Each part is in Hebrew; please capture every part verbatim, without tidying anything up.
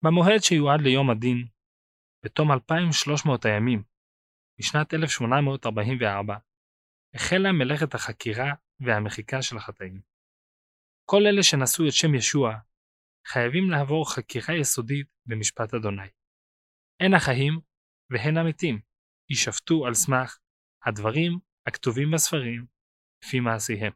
במועד שיועד ליום הדין, בתום אלפיים ושלוש מאות הימים, בשנת אלף שמונה מאות ארבעים וארבע, החלה מלאכת החקירה והמחיקה של החטאים. כל אלה שנשאו את שם ישוע, חייבים לעבור חקירה יסודית במשפט אדוני. הן החיים והן המתים יישפטו על סמך הדברים הכתובים בספרים לפי מעשיהם.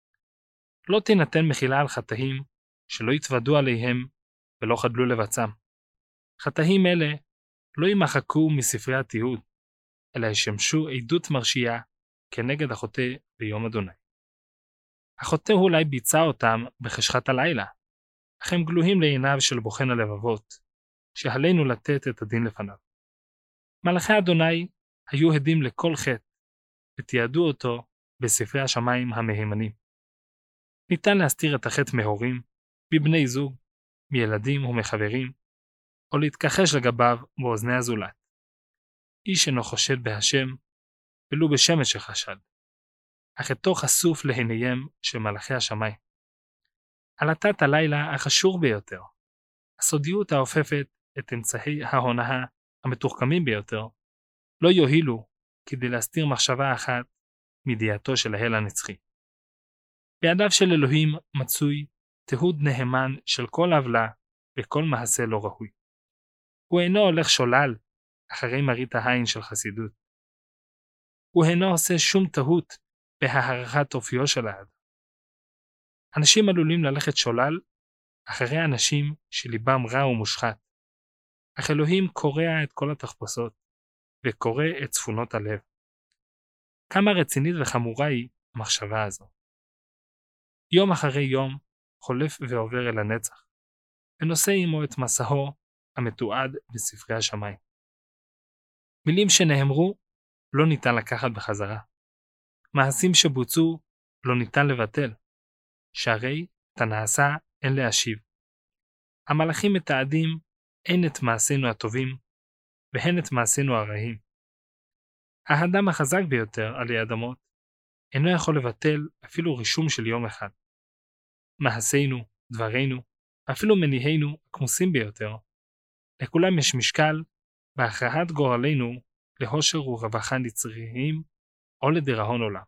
לא תינתן מחילה על חטאים שלא יתוודו עליהם ולא חדלו לבצעם. חטאים אלה לא יימחקו מספרי התיעוד, אלא ישמשו עדות מרשיעה כנגד החוטא ביום אדוני. החוטא אולי ביצע אותם בחשכת הלילה, אך הם גלויים לעיניו של בוחן הלבבות, שעלינו לתת את הדין לפניו. מלאכי אדוני היו עדים לכל חטא, ותיעדו אותו בספרי השמיים המהימנים. ניתן להסתיר את החטא מהורים, מבני זוג, מילדים ומחברים, או להתכחש לגביו באוזני הזולת. איש אינו חושד בהשם, ולו בשמש שחשד, אך אתו חשוף לעיניהם של מלאכי השמיים. עלטת הלילה החשוב ביותר, הסודיות האופפת את אמצעי ההונאה המתוחכמים ביותר, לא יועילו כדי להסתיר מחשבה אחת מידיעתו של האל הנצחי. בידיו של אלוהים מצוי תיעוד נהמן של כל עוולה וכל מעשה לא ראוי. הוא אינו הולך שולל אחרי מראית העין של חסידות. הוא אינו עושה שום טעות בהערכת אופיו של האדם. אנשים עלולים ללכת שולל אחרי אנשים שליבם רע ומושחת, אך אלוהים קורע את כל התחפושות וקורא את צפונות הלב. כמה רצינית וחמורה היא המחשבה הזו. יום אחרי יום חולף ועובר אל הנצח, ונושא עמו את מסעו המתועד בספרי השמיים. מילים שנאמרו לא ניתן לקחת בחזרה. מעשים שבוצעו לא ניתן לבטל. שהרי את הנעשה אין להשיב. המלאכים מתעדים הן את מעשינו הטובים והן את מעשינו הרעים. האדם החזק ביותר עלי אדמות אינו יכול לבטל אפילו רישום של יום אחד. מעשינו, דברינו, אפילו מניעינו הכמוסים ביותר, לכולם יש משקל בהכרעת גורלנו להושר ורווחה נצריים או לדיראון עולם.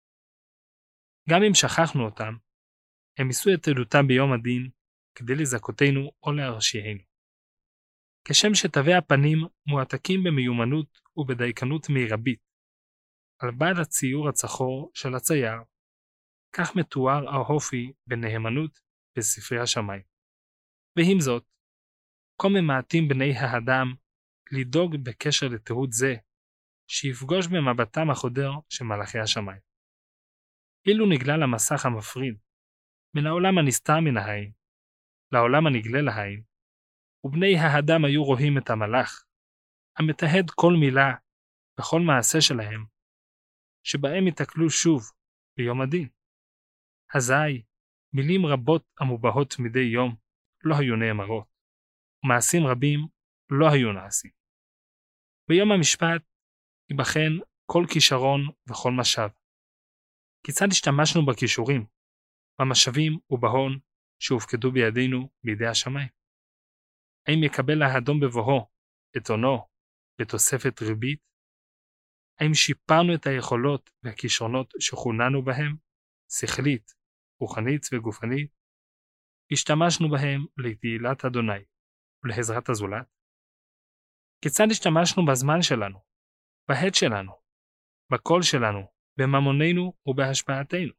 גם אם שכחנו אותם, הם יישאו את עדותם ביום הדין כדי לזכותנו או להרשיענו. כשם שתווי הפנים מועתקים במיומנות ובדייקנות מרבית, על בד הציור הצחור של הצייר, כך מתואר האופי בנאמנות בספרי השמיים. ועם זאת, כה ממעטים בני האדם לדאוג בקשר לתיעוד זה, שיפגוש במבטם החודר של מלאכי השמיים. אילו נגלה למסך המפריד, מן העולם הנסתר מן העין, לעולם הנגלה לעין, ובני האדם היו רואים את המלאך, המתעד כל מילה וכל מעשה שלהם, שבהם יתקלו שוב ביום הדין. אזי, מילים רבות המובעות מדי יום לא היו נאמרות, ומעשים רבים לא היו נעשים. ביום המשפט ייבחן כל כישרון וכל משאב. כיצד השתמשנו בכישורים, במשאבים ובהון שהופקדו בידינו בידי השמיים? האם יקבל האדום בבואו את עונו בתוספת ריבית? האם שיפרנו את היכולות והכישרונות שחוננו בהם, שכלית, רוחנית וגופנית? השתמשנו בהם לתהילת אדוני ולעזרת הזולת? כיצד השתמשנו בזמן שלנו, בעת שלנו, בקול שלנו, בממוננו ובהשפעתנו?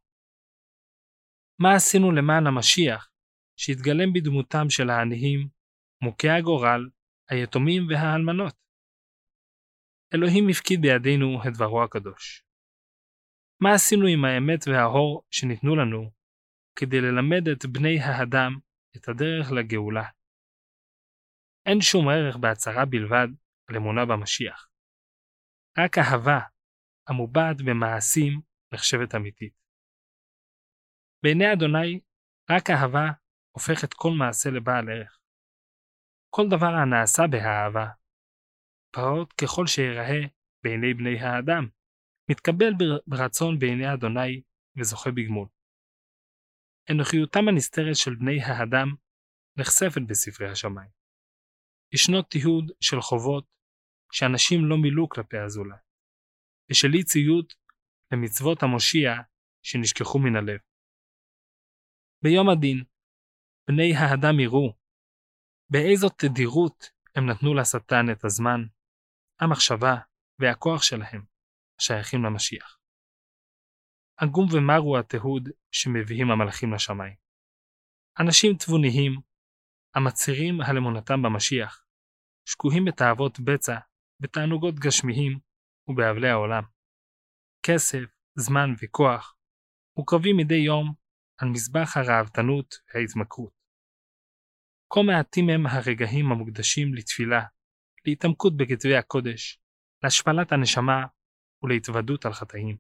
מה עשינו למען המשיח שהתגלם בדמותם של העניים, מוכי הגורל, היתומים והאלמנות? אלוהים הפקיד בידינו את דברו הקדוש. מה עשינו עם האמת והאור שניתנו לנו כדי ללמד את בני האדם את הדרך לגאולה? אין שום ערך בהצהרה בלבד על אמונה במשיח. רק אהבה המובעת במעשים נחשבת אמיתית. בעיני אדוני רק אהבה הופכת כל מעשה לבעל ערך. כל דבר הנעשה באהבה, פעוט ככל שיראה בעיני בני האדם, מתקבל ברצון בעיני אדוני וזוכה בגמול. אנוכיותם הנסתרת של בני האדם נחשפת בספרי השמיים. ישנו תיעוד של חובות שאנשים לא מילאו כלפי הזולת, ושל אי ציות למצוות המושיע שנשכחו מן הלב. ביום הדין, בני האדם יראו באיזו תדירות הם נתנו לשטן את הזמן, המחשבה והכוח שלהם השייכים למשיח. עגום ומר הוא התיעוד שמביאים המלאכים לשמיים. אנשים תבוניים, המצהירים על אמונתם במשיח, שקועים בתאוות בצע, בתענוגות גשמיים ובאבלי העולם. כסף, זמן וכוח מוקרבים מדי יום על מזבח הראוותנות וההתמכרות. כה מעטים הם הרגעים המוקדשים לתפילה, להתעמקות בכתבי הקודש, להשפלת הנשמה ולהתוודות על חטאים.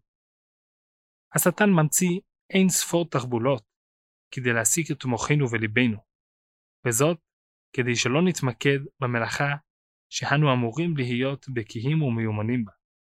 השטן ממציא אין ספור תחבולות כדי להשיג את מוחנו וליבנו, וזאת כדי שלא נתמקד במלאכה שאנו אמורים להיות בקיאים ומיומנים בה.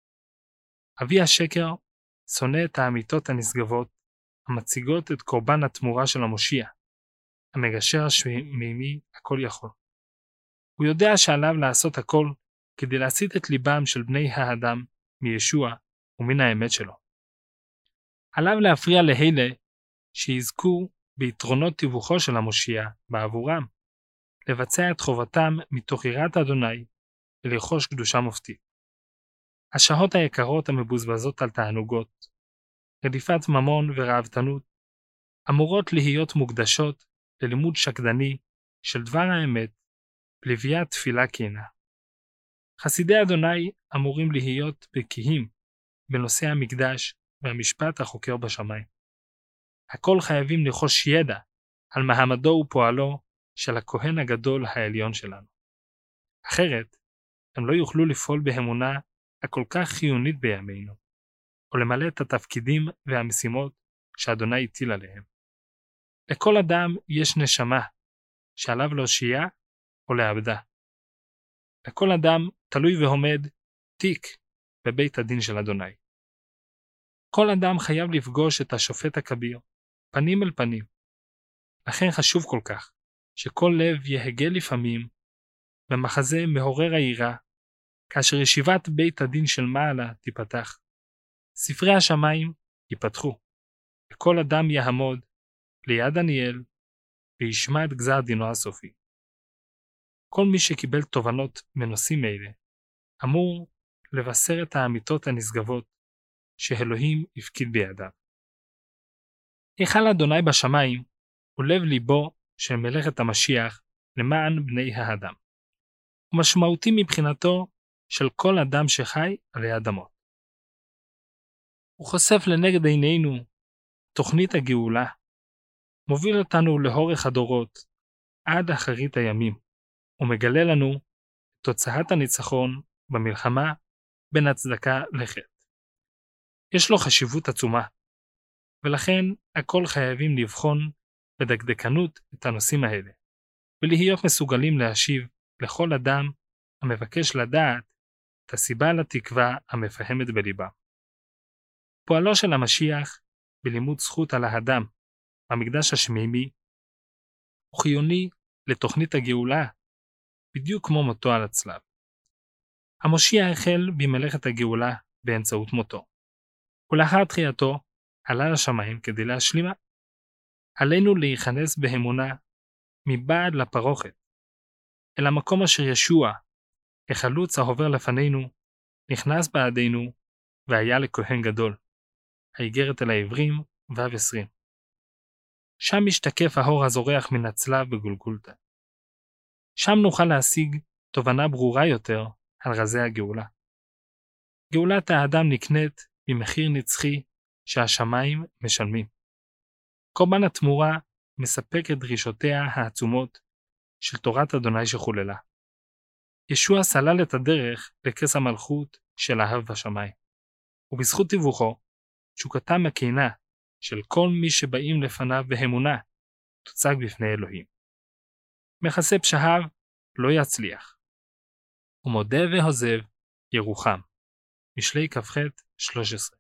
אבי השקר שונא את האמיתות הנשגבות המציגות את קורבן התמורה של המושיע, המגשר השמימי הכל יכול. הוא יודע שעליו לעשות הכל כדי להסיט את ליבם של בני האדם מישוע ומן האמת שלו. עליו להפריע להילה שיזכו ביתרונות תיווכו של המושיע בעבורם, לבצע את חובתם מתוך יראת אדוני ולרכוש קדושה מופתית. השעות היקרות המבוזבזות על תענוגות, רדיפת ממון וראוותנות, אמורות להיות מוקדשות ללימוד שקדני של דבר האמת, לביאת תפילה כנה. חסידי אדוני אמורים להיות בקיאים בנושא המקדש והמשפט החוקר בשמיים. הכל חייבים לרכוש ידע על מעמדו ופועלו של הכהן הגדול העליון שלנו. אחרת, הם לא יוכלו לפעול באמונה הכל כך חיונית בימינו, או למלא את התפקידים והמשימות שאדוני הטיל עליהם. לכל אדם יש נשמה שעליו להושיע או לאבדה. לכל אדם תלוי ועומד תיק בבית הדין של אדוני. כל אדם חייב לפגוש את השופט הכביר, פנים אל פנים. לכן חשוב כל כך שכל לב יהגה לפעמים במחזה מעורר העירה, כאשר ישיבת בית הדין של מעלה תיפתח. ספרי השמיים ייפתחו, וכל אדם יעמוד ליד דניאל וישמע את גזר דינו הסופי. כל מי שקיבל תובנות מנושאים אלה, אמור לבשר את האמיתות הנשגבות שאלוהים הפקיד בידיו. היכל אדוני בשמיים הוא לב ליבו של מלאכת המשיח למען בני האדם. הוא משמעותי מבחינתו של כל אדם שחי עלי אדמות. הוא חושף לנגד עינינו תוכנית הגאולה, מוביל אותנו לאורך הדורות עד אחרית הימים, ומגלה לנו תוצאת הניצחון במלחמה בין הצדקה לחטא. יש לו חשיבות עצומה, ולכן הכל חייבים לבחון בדקדקנות את הנושאים האלה, ולהיות מסוגלים להשיב לכל אדם המבקש לדעת את הסיבה לתקווה המפהמת בליבה. פועלו של המשיח בלימוד זכות על האדם, המקדש השמימי, הוא חיוני לתוכנית הגאולה, בדיוק כמו מותו על הצלב. המושיע החל במלאכת הגאולה באמצעות מותו, ולאחר תחייתו עלה לשמיים כדי להשלימה. עלינו להיכנס באמונה מבעד לפרוכת, אל המקום אשר ישוע, החלוץ העובר לפנינו, נכנס בעדינו והיה לכהן גדול. האיגרת אל העברים ו' עשרים. שם משתקף האור הזורח מן הצלב בגולגולתה. שם נוכל להשיג תובנה ברורה יותר על רזי הגאולה. גאולת האדם נקנית במחיר נצחי שהשמיים משלמים. קורבן התמורה מספק את דרישותיה העצומות של תורת אדוני שחוללה. ישוע סלל את הדרך לכס המלכות של האב בשמיים, ובזכות תיווכו, תשוקתם הכנה של כל מי שבאים לפניו באמונה תוצג בפני אלוהים. מכסה פשעיו לא יצליח, ומודה והוזב ירוחם. משלי כ"ח שלוש עשרה.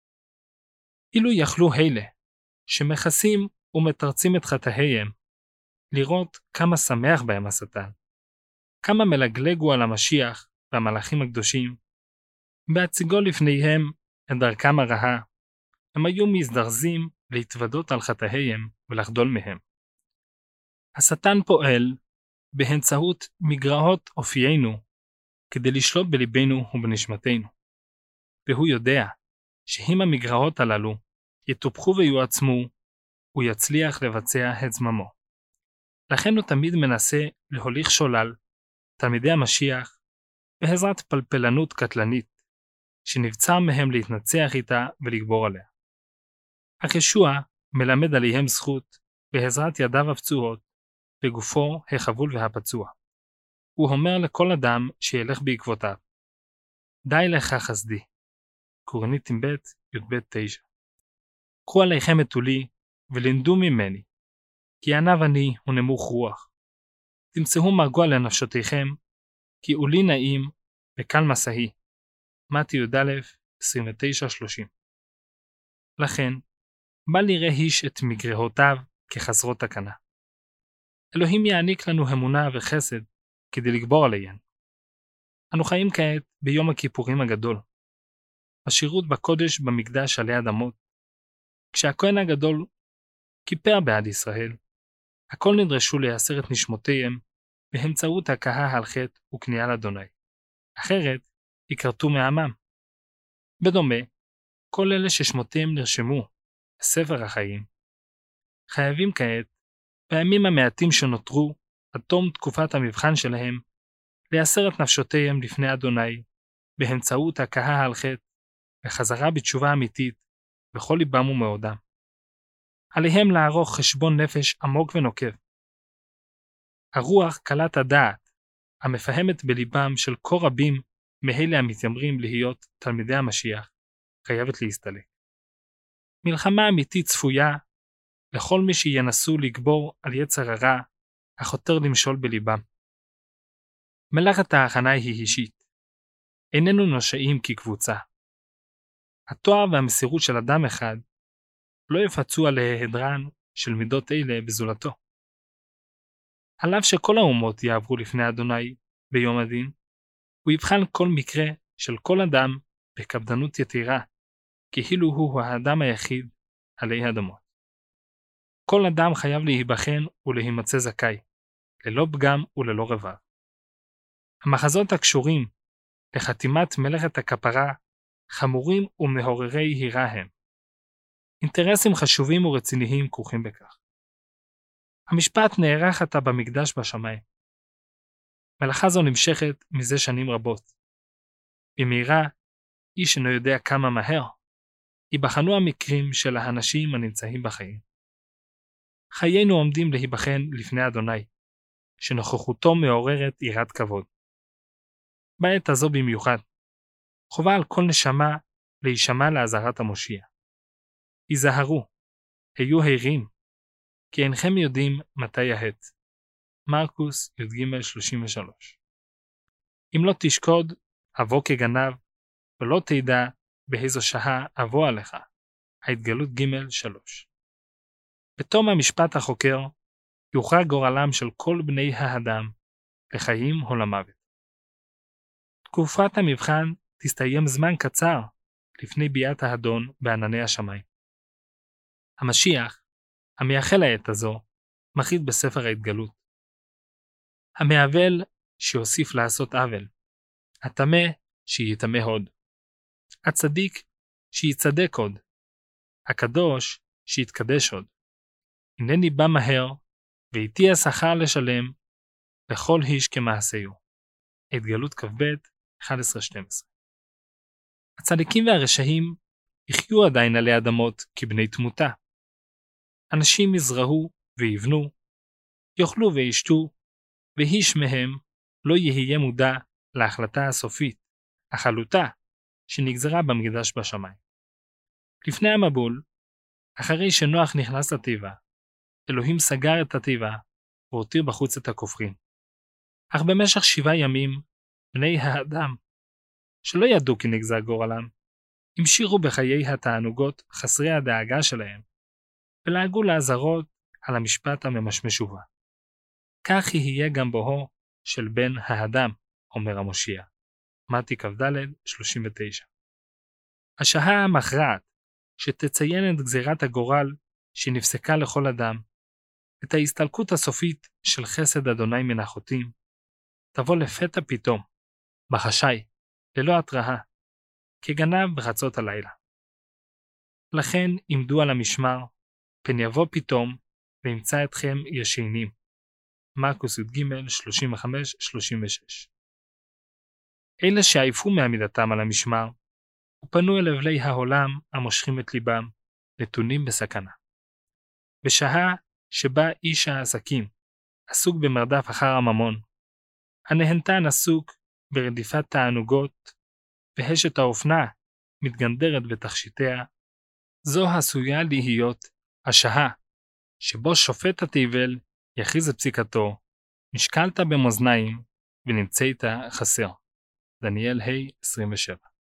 אילו יכלו אלה שמכסים ומתרצים את חטאיהם לראות כמה שמח בהם השטן, כמה מלגלגו על המשיח והמלאכים הקדושים, בהציגו לפניהם את דרכם הרעה, הם היו מזדרזים להתוודות על חטאיהם ולחדול מהם. השטן פועל באמצעות מגרעות אופיינו כדי לשלוט בליבנו ובנשמתנו, והוא יודע שאם המגרעות הללו יטופחו ויועצמו, הוא יצליח לבצע את זממו. לכן הוא תמיד מנסה להוליך שולל תלמידי המשיח בעזרת פלפלנות קטלנית, שנבצר מהם להתנצח איתה ולגבור עליה. אך ישוע מלמד עליהם זכות בעזרת ידיו הפצועות וגופו החבול והפצוע. הוא אומר לכל אדם שילך בעקבותיו, די לך חסדי. קורינתים ב' י"ב תשע. קחו עליכם את עולי ולמדו ממני, כי עניו אני ונמוך רוח. תמצאו מרגוע לנפשותיכם, כי עולי נעים וקל מסעי. מתיו י"א עשרים ותשע שלושים. לכן, בל יראה איש את מגרעותיו כחסרות תקנה. אלוהים יעניק לנו אמונה וחסד כדי לגבור עליהן. אנו חיים כעת ביום הכיפורים הגדול, השירות בקודש במקדש עלי אדמות. כשהכהן הגדול כיפר בעד ישראל, הכל נדרשו לייסר את נשמותיהם באמצעות הכאה על חטא וכניעה לאדוני. אחרת, יכרתו מעמם. בדומה, כל אלה ששמותיהם נרשמו בספר החיים, חייבים כעת, בימים המעטים שנותרו, עד תום תקופת המבחן שלהם, לייסר את נפשותיהם לפני אדוני, באמצעות הכאה על חטא, וחזרה בתשובה אמיתית, בכל ליבם ומאודם. עליהם לערוך חשבון נפש עמוק ונוקב. הרוח קלת הדעת, המפהמת בליבם של כה רבים מאלה המתיימרים להיות תלמידי המשיח, חייבת להסתלק. מלחמה אמיתית צפויה לכל מי שינסו לגבור על יצר הרע, החותר למשול בליבם. מלאכת ההכנה היא אישית. איננו נושאים כקבוצה. התואר והמסירות של אדם אחד לא יפצו על ההיעדרן של מידות אלה בזולתו. על אף שכל האומות יעברו לפני אדוני ביום הדין, הוא יבחן כל מקרה של כל אדם בקפדנות יתירה, כאילו הוא האדם היחיד עלי אדמות. כל אדם חייב להיבחן ולהימצא זכאי, ללא פגם וללא רבב. המחזות הקשורים לחתימת מלאכת הכפרה חמורים ומעוררי היראה הם. אינטרסים חשובים ורציניים כרוכים בכך. המשפט נערך עתה במקדש בשמיים. מלאכה זו נמשכת מזה שנים רבות. במהרה, איש אינו יודע כמה מהר, ייבחנו המקרים של האנשים הנמצאים בחיים. חיינו עומדים להיבחן לפני אדוני, שנוכחותו מעוררת יראת כבוד. בעת הזו במיוחד, חובה על כל נשמה להישמע לאזהרת המושיע. היזהרו, היו ערים, כי אינכם יודעים מתי העת. מרקוס י"ג שלושים ושלוש. אם לא תשקוד, אבוא כגנב, ולא תדע באיזו שעה אבוא עליך. ההתגלות ג' שלוש. בתום המשפט החוקר, יוכרע גורלם של כל בני האדם, לחיים או למוות. תקופת המבחן תסתיים זמן קצר לפני ביאת האדון בענני השמיים. המשיח, המייחל העת הזו, מחית בספר ההתגלות. המעוול שיוסיף לעשות עוול, הטמא שיטמא עוד, הצדיק שיצדק עוד, הקדוש שיתקדש עוד. הנני בא מהר, ואיתי השכר לשלם לכל איש כמעשהו. התגלות כ"ב אחת עשרה שתים עשרה. הצדיקים והרשעים יחיו עדיין עלי אדמות כבני תמותה. אנשים יזרעו ויבנו, יאכלו וישתו, ואיש מהם לא יהיה מודע להחלטה הסופית, החלוטה, שנגזרה במקדש בשמיים. לפני המבול, אחרי שנוח נכנס לתיבה, אלוהים סגר את התיבה והותיר בחוץ את הכופרים. אך במשך שבעה ימים, בני האדם, שלא ידעו כי נגזר גורלם, המשיכו בחיי התענוגות חסרי הדאגה שלהם, ולהגו לעזרות על המשפט הממשמש ובא. כך יהיה גם בוהו של בן האדם, אומר המושיע. מתי כ"ד שלושים ותשע. השעה המכרעת שתציין את גזירת הגורל שנפסקה לכל אדם, את ההסתלקות הסופית של חסד אדוני מן החוטאים, תבוא לפתע פתאום, בחשאי, ללא התראה, כגנב בחצות הלילה. לכן עמדו על המשמר, פן יבוא פתאום וימצא אתכם ישנים. מרקוס י"ג שלושים וחמש שלושים ושש. אלה שעייפו מעמידתם על המשמר, ופנו אל אבלי העולם המושכים את ליבם, נתונים בסכנה. בשעה שבה איש העסקים עסוק במרדף אחר הממון, הנהנתן עסוק ברדיפת תענוגות, והשת האופנה מתגנדרת בתכשיטיה, זו עשויה להיות השעה שבו שופט התיבל יכריז את פסיקתו, נשקלת במאזניים ונמצאת חסר. דניאל ה' עשרים ושבע.